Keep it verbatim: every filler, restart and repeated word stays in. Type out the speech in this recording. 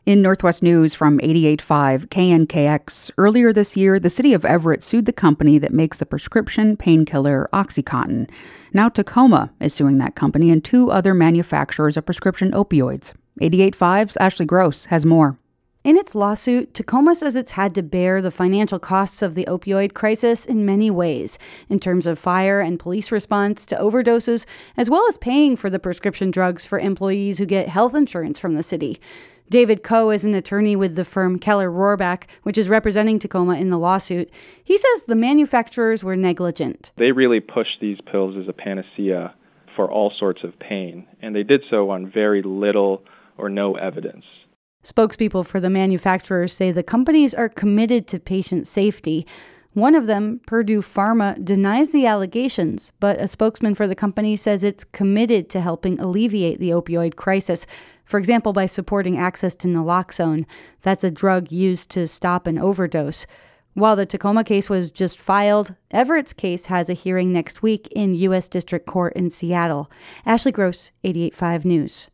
In Northwest News from eighty-eight point five K N K X, earlier this year, the city of Everett sued the company that makes the prescription painkiller OxyContin. Now Tacoma is suing that company and two other manufacturers of prescription opioids. eighty-eight point five's Ashley Gross has more. In its lawsuit, Tacoma says it's had to bear the financial costs of the opioid crisis in many ways, in terms of fire and police response to overdoses, as well as paying for the prescription drugs for employees who get health insurance from the city. David Coe is an attorney with the firm Keller Rohrbach, which is representing Tacoma in the lawsuit. He says the manufacturers were negligent. They really pushed these pills as a panacea for all sorts of pain, and they did so on very little or no evidence. Spokespeople for the manufacturers say the companies are committed to patient safety. One of them, Purdue Pharma, denies the allegations, but a spokesman for the company says it's committed to helping alleviate the opioid crisis, for example, by supporting access to naloxone. That's a drug used to stop an overdose. While the Tacoma case was just filed, Everett's case has a hearing next week in U S District Court in Seattle. Ashley Gross, eighty-eight point five News.